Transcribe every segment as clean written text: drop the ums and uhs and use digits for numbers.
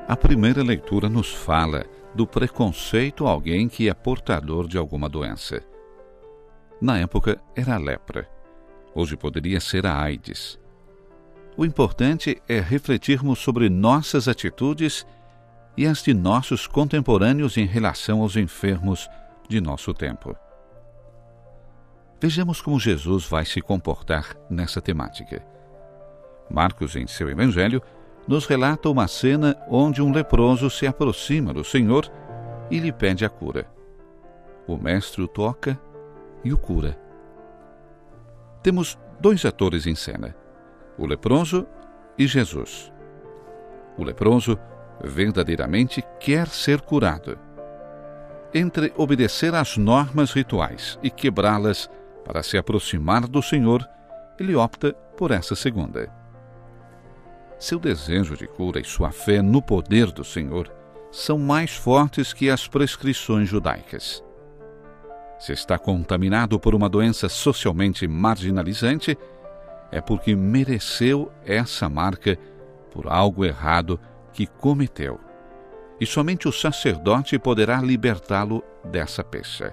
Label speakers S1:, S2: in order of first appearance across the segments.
S1: A primeira leitura nos fala do preconceito a alguém que é portador de alguma doença. Na época era a lepra. Hoje poderia ser a AIDS. O importante é refletirmos sobre nossas atitudes e as de nossos contemporâneos em relação aos enfermos de nosso tempo. Vejamos como Jesus vai se comportar nessa temática. Marcos, em seu evangelho, nos relata uma cena onde um leproso se aproxima do Senhor e lhe pede a cura. O mestre o toca e o cura. Temos dois atores em cena, o leproso e Jesus. O leproso verdadeiramente quer ser curado. Entre obedecer às normas rituais e quebrá-las para se aproximar do Senhor, ele opta por essa segunda. Seu desejo de cura e sua fé no poder do Senhor são mais fortes que as prescrições judaicas. Se está contaminado por uma doença socialmente marginalizante, é porque mereceu essa marca por algo errado que cometeu. E somente o sacerdote poderá libertá-lo dessa pecha.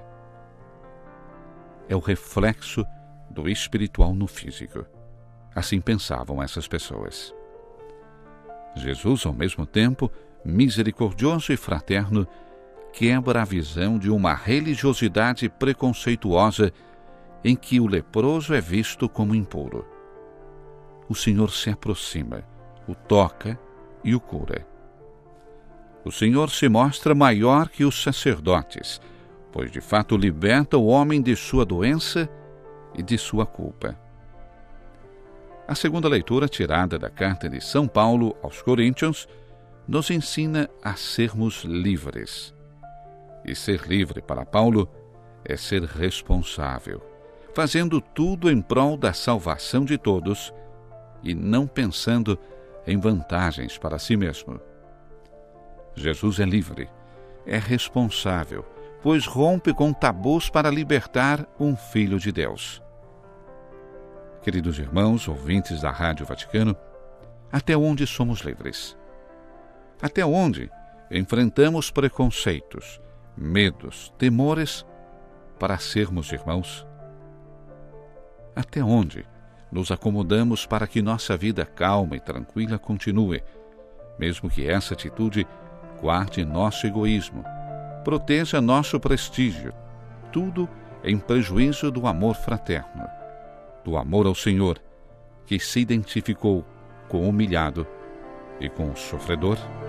S1: É o reflexo do espiritual no físico. Assim pensavam essas pessoas. Jesus, ao mesmo tempo, misericordioso e fraterno, quebra a visão de uma religiosidade preconceituosa em que o leproso é visto como impuro. O Senhor se aproxima, o toca e o cura. O Senhor se mostra maior que os sacerdotes, pois de fato liberta o homem de sua doença e de sua culpa. A segunda leitura, tirada da carta de São Paulo aos Coríntios, nos ensina a sermos livres. E ser livre para Paulo é ser responsável, fazendo tudo em prol da salvação de todos e não pensando em vantagens para si mesmo. Jesus é livre, é responsável, pois rompe com tabus para libertar um filho de Deus. Queridos irmãos, ouvintes da Rádio Vaticano, até onde somos livres? Até onde enfrentamos preconceitos, medos, temores para sermos irmãos? Até onde nos acomodamos para que nossa vida calma e tranquila continue, mesmo que essa atitude guarde nosso egoísmo, proteja nosso prestígio, tudo em prejuízo do amor fraterno, do amor ao Senhor, que se identificou com o humilhado e com o sofredor?